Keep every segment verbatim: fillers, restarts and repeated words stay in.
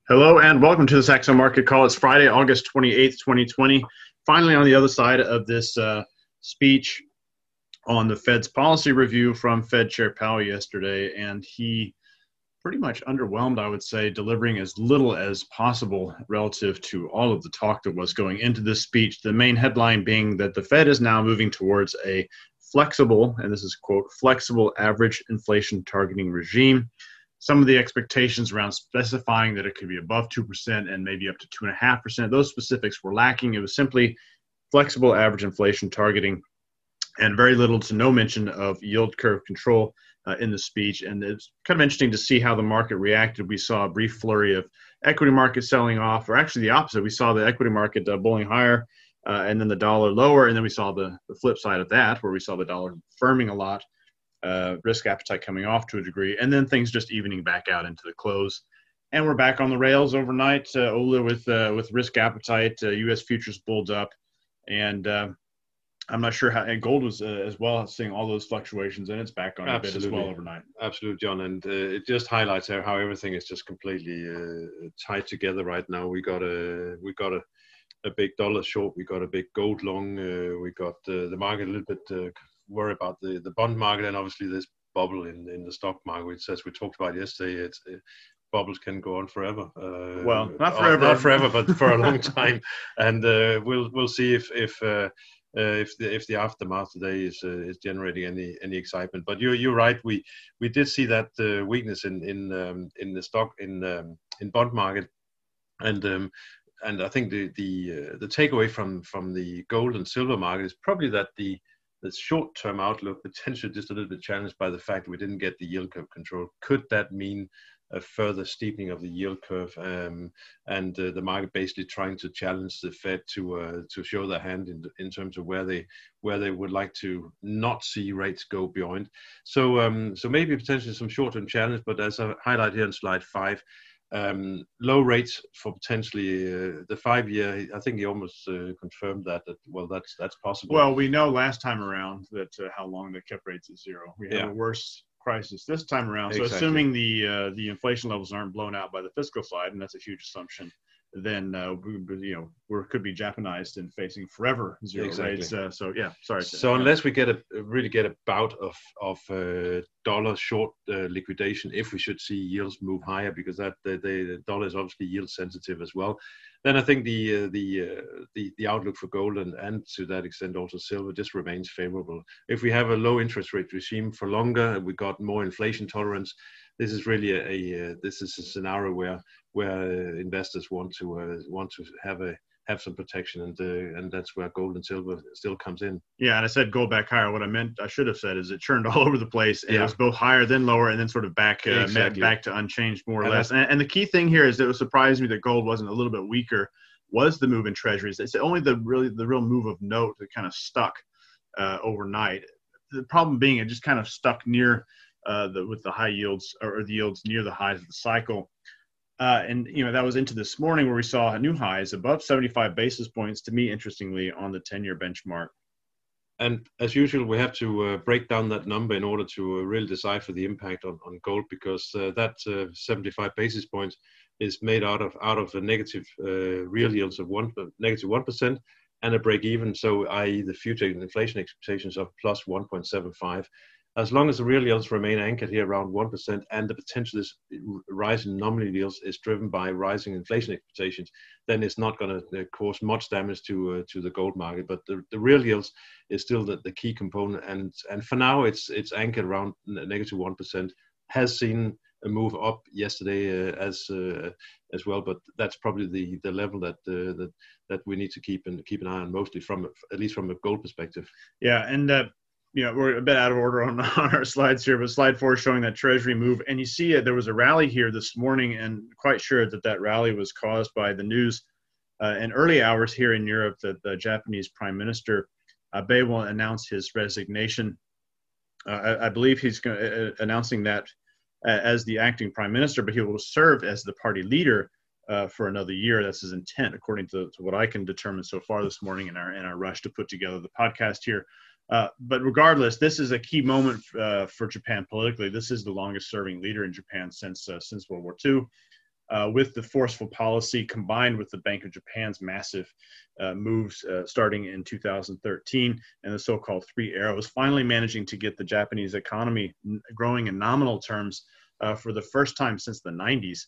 Hello and welcome to the Saxo Market Call. It's Friday, August twenty-eighth, twenty twenty. Finally on the other side of this uh, speech on the Fed's policy review from Fed Chair Powell yesterday, and he pretty much underwhelmed, I would say, delivering as little as possible relative to all of the talk that was going into this speech. The main headline being that the Fed is now moving towards a flexible, and this is quote, flexible average inflation targeting regime. Some of the expectations around specifying that it could be above two percent and maybe up to two point five percent, those specifics were lacking. It was simply flexible average inflation targeting and very little to no mention of yield curve control uh, in the speech. And it's kind of interesting to see how the market reacted. We saw a brief flurry of equity market selling off, or actually the opposite. We saw the equity market uh, bulling higher uh, and then the dollar lower. And then we saw the, the flip side of that, where we saw the dollar firming a lot. Uh, risk appetite coming off to a degree, and then things just evening back out into the close. And we're back on the rails overnight. Uh, O L A with uh, with risk appetite, uh, U S futures bulled up, and uh, I'm not sure how. And gold was uh, as well, seeing all those fluctuations, and it's back on Absolutely. a bit as well overnight. Absolutely, John, and uh, it just highlights how, how everything is just completely uh, tied together right now. We got a we got a, a big dollar short, we got a big gold long, uh, we got uh, the market a little bit. Uh, worry about the, the bond market, and obviously this bubble in, in the stock market, which, as we talked about yesterday, it's, it, bubbles can go on forever. Uh, well, not forever, not forever, but for a long time. And uh, we'll we'll see if if uh, uh, if the if the aftermath today is uh, is generating any any excitement. But you're you're right. We we did see that uh, weakness in in um, in the stock in um, in bond market, and. Um, and I think the the uh, the takeaway from from the gold and silver market is probably that the the short-term outlook potentially just a little bit challenged by the fact we didn't get the yield curve control. Could that mean a further steepening of the yield curve um, and uh, the market basically trying to challenge the Fed to uh, to show their hand in in terms of where they where they would like to not see rates go beyond. So um, so maybe potentially some short-term challenge, but as I highlight here on slide five. Um, low rates for potentially uh, the five-year. I think he almost uh, confirmed that, that. Well, that's that's possible. Well, we know last time around that uh, how long they kept rates at zero. We had yeah. a worse crisis this time around. So exactly. assuming the uh, the inflation levels aren't blown out by the fiscal side, and that's a huge assumption, then uh, we, you know we could be Japanized and facing forever zero exactly. rates. Uh, so yeah, sorry. So yeah. unless we get a really get a bout of of uh, dollar short uh, liquidation, if we should see yields move higher, because that the, the dollar is obviously yield sensitive as well, then I think the uh, the, uh, the the outlook for gold and, and to that extent also silver just remains favorable. If we have a low interest rate regime for longer, we got more inflation tolerance. This is really a, a uh, this is a scenario where where uh, investors want to uh, want to have a have some protection, and uh, and that's where gold and silver still comes in. Yeah, and I said gold back higher. What I meant, I should have said, is it churned all over the place, and yeah. it was both higher then lower, and then sort of back uh, exactly. back to unchanged more or and less. And, and the key thing here is that it surprised me that gold wasn't a little bit weaker. Was the move in treasuries? It's only the really the real move of note that kind of stuck uh, overnight. The problem being it just kind of stuck near uh, the with the high yields or the yields near the highs of the cycle. Uh, and, you know, that was into this morning where we saw new highs above seventy-five basis points, to me, interestingly, on the ten-year benchmark. And as usual, we have to uh, break down that number in order to uh, really decipher the impact on, on gold, because uh, that uh, seventy-five basis points is made out of out of a negative uh, real yields of one, uh, negative one percent and a break even. So, that is the future inflation expectations of plus one point seven five. As long as the real yields remain anchored here around one percent and the potential is rise in nominal yields is driven by rising inflation expectations, then it's not going to uh, cause much damage to uh, to the gold market. But the, the real yields is still the, the key component. And and for now, it's it's anchored around negative one percent, has seen a move up yesterday uh, as uh, as well. But that's probably the, the level that uh, that that we need to keep and keep an eye on, mostly from at least from a gold perspective. Yeah, and uh, you know, we're a bit out of order on, on our slides here, but slide four is showing that Treasury move. And you see it, there was a rally here this morning, and quite sure that that rally was caused by the news uh, in early hours here in Europe that the Japanese Prime Minister Abe will announce his resignation. Uh, I, I believe he's going uh, announcing that uh, as the acting Prime Minister, but he will serve as the party leader uh, for another year. That's his intent, according to, to what I can determine so far this morning in our in our rush to put together the podcast here. Uh, but regardless, this is a key moment uh, for Japan politically. This is the longest-serving leader in Japan since uh, since World War Two. uh, with the forceful policy combined with the Bank of Japan's massive uh, moves uh, starting in two thousand thirteen and the so-called three arrows, finally managing to get the Japanese economy growing in nominal terms uh, for the first time since the nineties,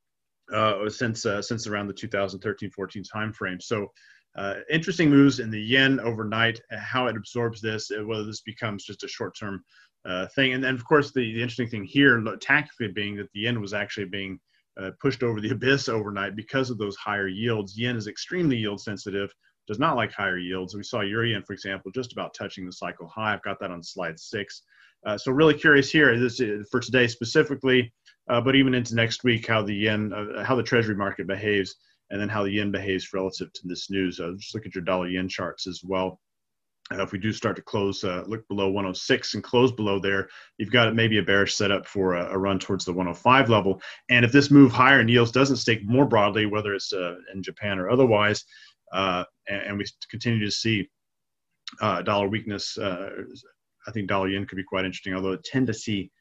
uh, since uh, since around the two thousand thirteen fourteen timeframe. So uh, interesting moves in the yen overnight, how it absorbs this, whether this becomes just a short-term uh, thing. And then, of course, the, the interesting thing here, tactically being that the yen was actually being Uh, pushed over the abyss overnight because of those higher yields. Yen is extremely yield sensitive, does not like higher yields. We saw Euro yen, for example, just about touching the cycle high. I've got that on slide six. Uh, so really curious here this is for today specifically, uh, but even into next week, how the yen, uh, how the treasury market behaves, and then how the yen behaves relative to this news. Uh, just look at your dollar yen charts as well. Uh, if we do start to close, uh, look below one oh six and close below there, you've got maybe a bearish setup for a, a run towards the one oh five level. And if this move higher in yields doesn't stick more broadly, whether it's uh, in Japan or otherwise, uh, and, and we continue to see uh, dollar weakness, uh, I think dollar yen could be quite interesting, although I tend to see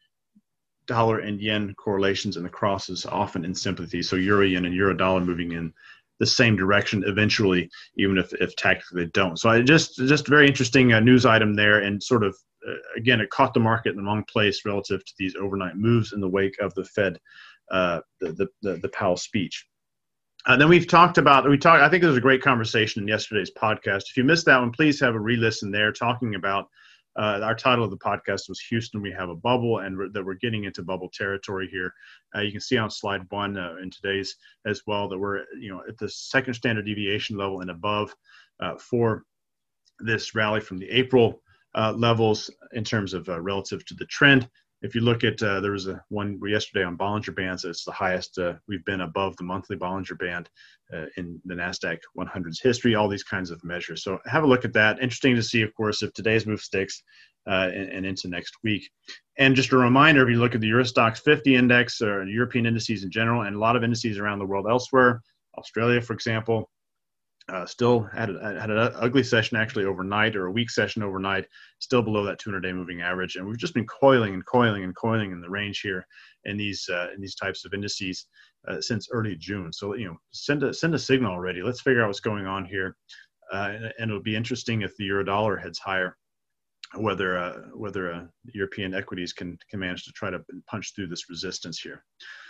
dollar and yen correlations and the crosses often in sympathy. So euro yen and euro dollar moving in the same direction eventually, even if, if tactically they don't. So I just just very interesting uh, news item there, and sort of uh, again it caught the market in the wrong place relative to these overnight moves in the wake of the Fed, uh, the, the the the Powell speech. Uh, then we've talked about we talked. I think there was a great conversation in yesterday's podcast. If you missed that one, please have a re-listen there, talking about. Uh, our title of the podcast was Houston, We Have a Bubble, and we're, that we're getting into bubble territory here. Uh, you can see on slide one uh, in today's as well that we're you know at the second standard deviation level and above uh, for this rally from the April uh, levels in terms of uh, relative to the trend. If you look at, uh, there was a one yesterday on Bollinger Bands, it's the highest uh, we've been above the monthly Bollinger Band uh, in the NASDAQ one hundred's history, all these kinds of measures. So have a look at that. Interesting to see, of course, if today's move sticks uh, and, and into next week. And just a reminder, if you look at the Eurostoxx fifty index or European indices in general, and a lot of indices around the world elsewhere, Australia, for example, Uh, still had, a, had an ugly session actually overnight, or a weak session overnight, still below that two hundred day moving average. And we've just been coiling and coiling and coiling in the range here in these uh, in these types of indices uh, since early June. So, you know, send a, send a signal already. Let's figure out what's going on here. Uh, and, and it'll be interesting if the euro dollar heads higher, whether uh, whether uh, European equities can, can manage to try to punch through this resistance here.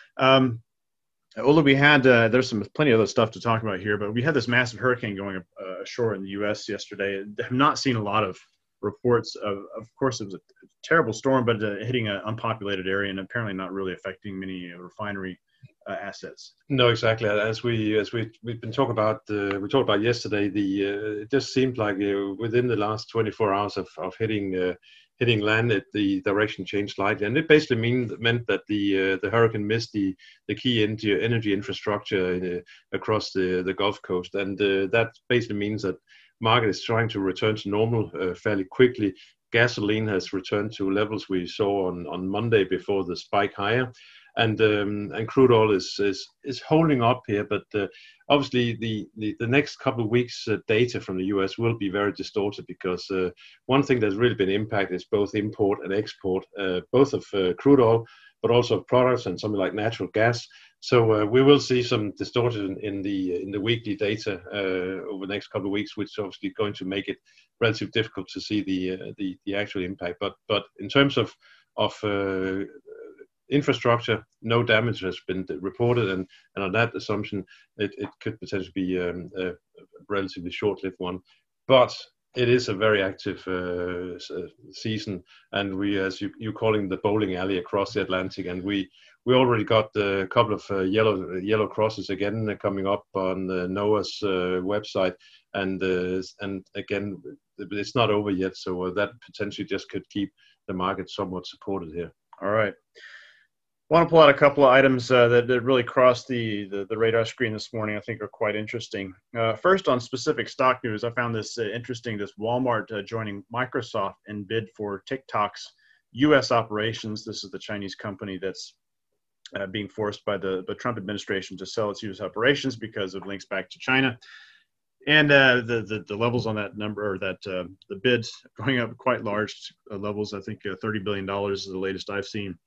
Um, Ola, we had, uh, there's some plenty of other stuff to talk about here, but we had this massive hurricane going uh, ashore in the U S yesterday. I have not seen a lot of reports of, of course, it was a terrible storm, but uh, hitting an unpopulated area and apparently not really affecting many uh, refinery uh, assets. No, exactly. As we, as we, we've been talking about, uh, we talked about yesterday, the, uh, it just seemed like uh, within the last twenty-four hours of, of hitting, uh, hitting land, it, the direction changed slightly, and it basically mean, meant that the uh, the hurricane missed the the key energy, energy infrastructure uh, across the the Gulf Coast, and uh, that basically means that market is trying to return to normal uh, fairly quickly. Gasoline has returned to levels we saw on on Monday before the spike higher, and um, and crude oil is is is holding up here, but uh, obviously the, the the next couple of weeks uh, data from the U S will be very distorted, because uh, one thing that's really been impacted is both import and export, uh, both of uh, crude oil, but also of products and something like natural gas. So uh, we will see some distortion in the in the weekly data uh, over the next couple of weeks, which is obviously going to make it relatively difficult to see the uh, the the actual impact. But but in terms of of uh, infrastructure, no damage has been reported, and, and on that assumption, it, it could potentially be um, a relatively short-lived one. But it is a very active uh, season, and we, as you you calling the bowling alley across the Atlantic, and we we already got a couple of uh, yellow yellow crosses again coming up on the NOAA's uh, website, and uh, and again, it's not over yet, so uh, that potentially just could keep the market somewhat supported here. All right. I want to pull out a couple of items uh, that, that really crossed the, the, the radar screen this morning, I think are quite interesting. Uh, first, on specific stock news, I found this uh, interesting, this Walmart uh, joining Microsoft in bid for TikTok's U S operations. This is the Chinese company that's uh, being forced by the, the Trump administration to sell its U S operations because of links back to China. And uh, the, the the levels on that number, or that uh, the bids going up quite large uh, levels. I think uh, thirty billion dollars is the latest I've seen.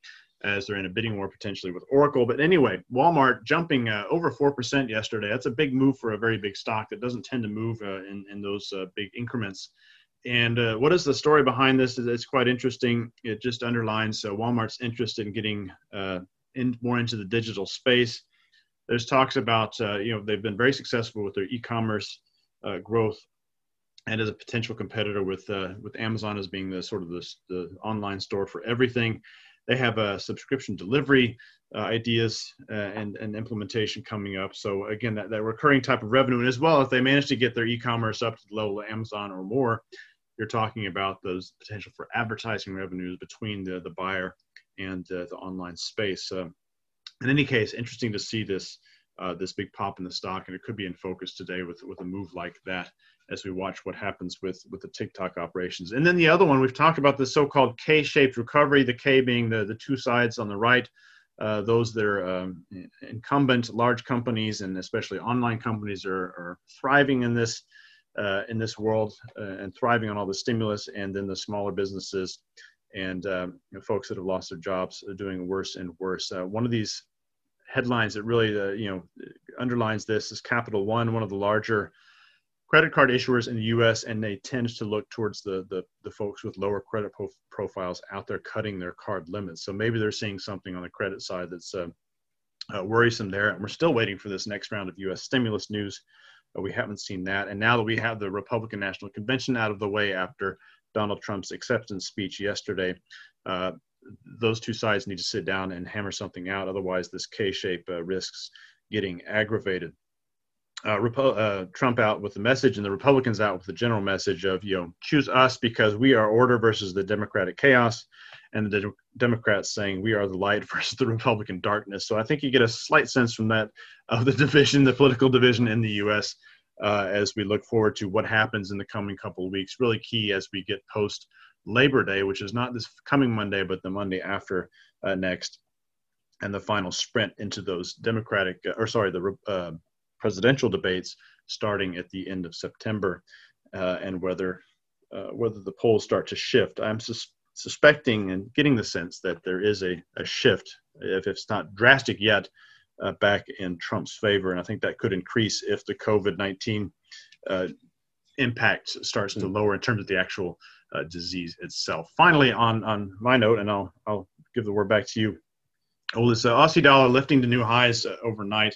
as they're in a bidding war potentially with Oracle. But anyway, Walmart jumping uh, over four percent yesterday. That's a big move for a very big stock that doesn't tend to move uh, in, in those uh, big increments. And uh, what is the story behind this? It's quite interesting. It just underlines uh, Walmart's interest in getting uh, in more into the digital space. There's talks about, uh, you know, they've been very successful with their e-commerce uh, growth, and as a potential competitor with uh, with Amazon as being the sort of the, the online store for everything. They have a subscription delivery uh, ideas uh, and, and implementation coming up. So again, that, that recurring type of revenue, and as well, if they manage to get their e-commerce up to the level of Amazon or more, you're talking about those potential for advertising revenues between the, the buyer and uh, the online space. Uh, in any case, interesting to see this uh, this big pop in the stock, and it could be in focus today with, with a move like that as we watch what happens with, with the TikTok operations. And then the other one, we've talked about the so-called K-shaped recovery, the K being the, the two sides on the right, uh, those that are um, incumbent large companies and especially online companies are, are thriving in this Uh, in this world uh, and thriving on all the stimulus, and then the smaller businesses and um, you know, folks that have lost their jobs are doing worse and worse. Uh, one of these headlines that really uh, you know underlines this is Capital One, one of the larger credit card issuers in the U S, and they tend to look towards the the, the folks with lower credit pro- profiles out there cutting their card limits. So maybe they're seeing something on the credit side that's uh, uh, worrisome there. And we're still waiting for this next round of U S stimulus news. We haven't seen that. And now that we have the Republican National Convention out of the way after Donald Trump's acceptance speech yesterday, uh, those two sides need to sit down and hammer something out. Otherwise, this K-shape uh, risks getting aggravated. Uh, Repo- uh, Trump out with the message, and the Republicans out with the general message of, you know, choose us because we are order versus the Democratic chaos, and the de- Democrats saying we are the light versus the Republican darkness. So I think you get a slight sense from that of the division, the political division in the U S uh, as we look forward to what happens in the coming couple of weeks. Really key as we get post Labor Day, which is not this coming Monday, but the Monday after uh, next, and the final sprint into those Democratic, uh, or sorry, the uh, presidential debates starting at the end of September, uh, and whether uh, whether the polls start to shift. I'm sus- suspecting and getting the sense that there is a, a shift, if it's not drastic yet, uh, back in Trump's favor. And I think that could increase if the COVID nineteen uh, impact starts to lower in terms of the actual uh, disease itself. Finally, on, on my note, and I'll, I'll give the word back to you, well, this uh, Aussie dollar lifting to new highs uh, overnight.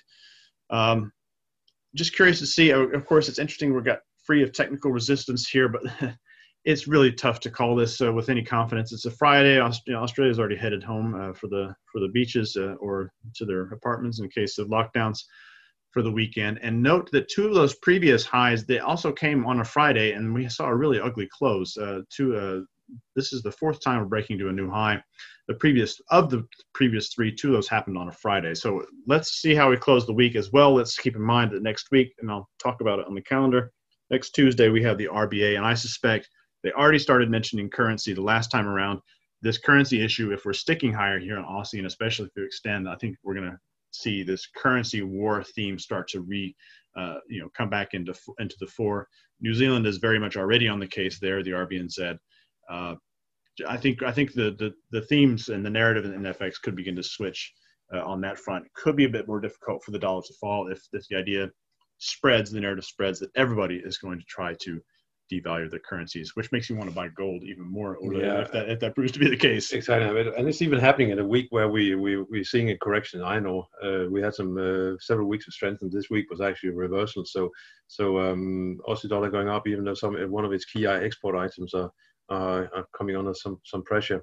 Um, just curious to see, of course, it's interesting we got free of technical resistance here, but it's really tough to call this uh, with any confidence. It's a Friday. Aust- you know, Australia's already headed home uh, for the for the beaches uh, or to their apartments in case of lockdowns for the weekend. And note that two of those previous highs, they also came on a Friday, and we saw a really ugly close. Uh, to uh, this is the fourth time we're breaking to a new high. The previous of the previous three, two of those happened on a Friday. So let's see how we close the week as well. Let's keep in mind that next week, and I'll talk about it on the calendar, next Tuesday we have the R B A, and I suspect they already started mentioning currency the last time around. This currency issue, if we're sticking higher here in Aussie, and especially if we extend, I think we're going to see this currency war theme start to re, uh, you know, come back into into the fore. New Zealand is very much already on the case there, the R B N Z. Uh, I think I think the, the the themes and the narrative in F X could begin to switch uh, on that front. Could be a bit more difficult for the dollar to fall if, if the idea spreads, the narrative spreads that everybody is going to try to devalue their currencies, which makes you want to buy gold even more. Yeah. if that if that proves to be the case. Exactly, and it's even happening in a week where we we we're seeing a correction. I know uh, we had some uh, several weeks of strength, and this week was actually a reversal. So so um, Aussie dollar going up, even though some one of its key export items are. Uh, are coming under some some pressure.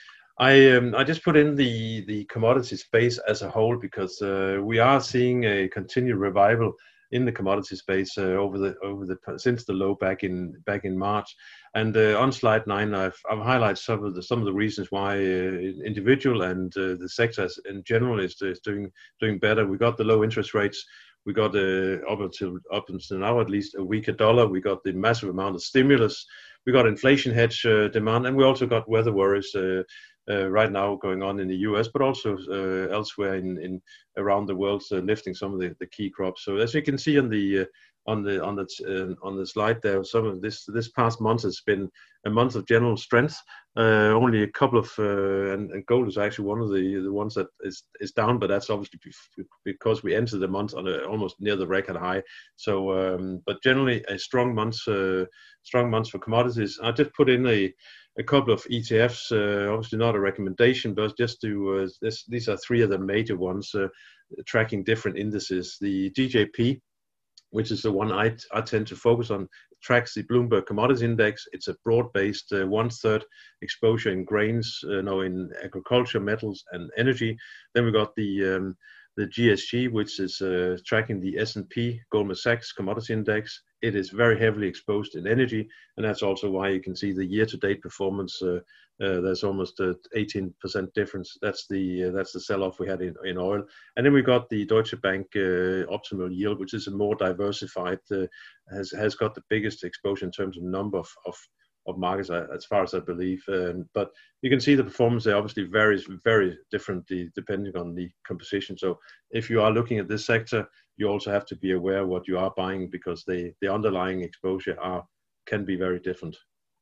I um, I just put in the the commodity space as a whole because uh, we are seeing a continued revival in the commodity space uh, over the over the since the low back in back in March. And uh, on slide nine, I've I've highlighted some of the some of the reasons why uh, individual and uh, the sectors in general is, is doing doing better. We got the low interest rates. We got uh, up until up until now at least a weaker dollar. We got the massive amount of stimulus. We got inflation hedge uh, demand, and we also got weather worries uh, uh, right now going on in the U S, but also uh, elsewhere in, in around the world, uh, lifting some of the, the key crops. So as you can see on the uh, on the on the uh, on the slide there, some of this this past month has been a month of general strength. Uh, only a couple of uh, and, and gold is actually one of the the ones that is is down, but that's obviously because we entered the month on a, almost near the record high. So, um, but generally a strong month, uh, strong months for commodities. I just put in a a couple of E T Fs, uh, obviously not a recommendation, but just to uh, this, these are three of the major ones uh, tracking different indices. The G J P, which is the one I, I tend to focus on, tracks the Bloomberg Commodities Index. It's a broad-based uh, one-third exposure in grains, uh, no, in agriculture, metals, and energy. Then we got the um, the G S G, which is uh, tracking the S and P Goldman Sachs Commodity Index. It is very heavily exposed in energy, and that's also why you can see the year-to-date performance. Uh, uh, there's almost a eighteen percent difference. That's the uh, that's the sell-off we had in, in oil. And then we got the Deutsche Bank uh, Optimal Yield, which is a more diversified, uh, has has got the biggest exposure in terms of number of of, of markets, as far as I believe. Um, but you can see the performance there obviously varies very differently depending on the composition. So if you are looking at this sector, you also have to be aware what you are buying, because the the underlying exposure are can be very different.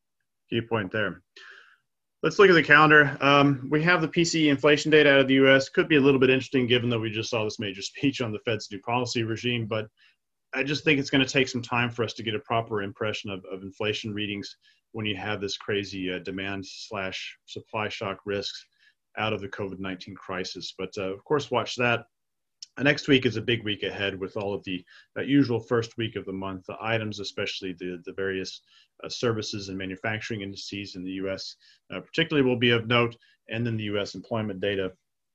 Key point there. Let's look at the calendar. Um, we have the P C E inflation data out of the U S. Could be a little bit interesting given that we just saw this major speech on the Fed's new policy regime, but I just think it's going to take some time for us to get a proper impression of, of inflation readings when you have this crazy uh, demand slash supply shock risks out of the COVID nineteen crisis. But uh, of course, watch that. Uh, next week is a big week ahead with all of the uh, usual first week of the month, the items, especially the, the various uh, services and manufacturing indices in the U S, uh, particularly will be of note, and then the U S employment data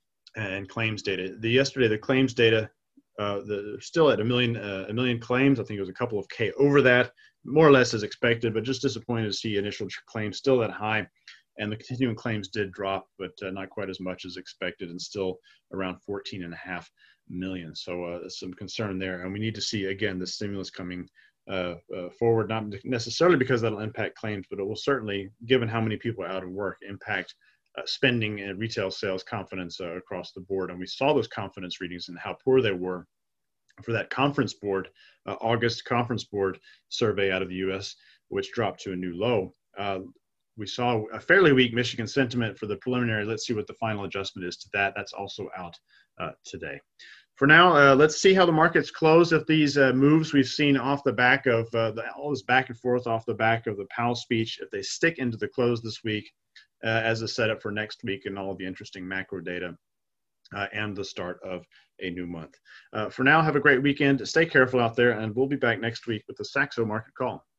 and claims data. The yesterday, the claims data, uh, the, still at a million, uh, a million claims. I think it was a couple of K over that, more or less as expected, but just disappointed to see initial claims still that high. And the continuing claims did drop, but uh, not quite as much as expected, and still around fourteen and a half million. So uh, some concern there. And we need to see, again, the stimulus coming uh, uh, forward, not necessarily because that'll impact claims, but it will certainly, given how many people are out of work, impact uh, spending and retail sales confidence uh, across the board. And we saw those confidence readings and how poor they were for that conference board, uh, August conference board survey out of the U S, which dropped to a new low. Uh, we saw a fairly weak Michigan sentiment for the preliminary. Let's see what the final adjustment is to that. That's also out uh, today. For now, uh, let's see how the markets close. If these uh, moves we've seen off the back of uh, the, all this back and forth off the back of the Powell speech, if they stick into the close this week uh, as a setup for next week and all of the interesting macro data uh, and the start of a new month. Uh, for now, have a great weekend. Stay careful out there, and we'll be back next week with the Saxo Market Call.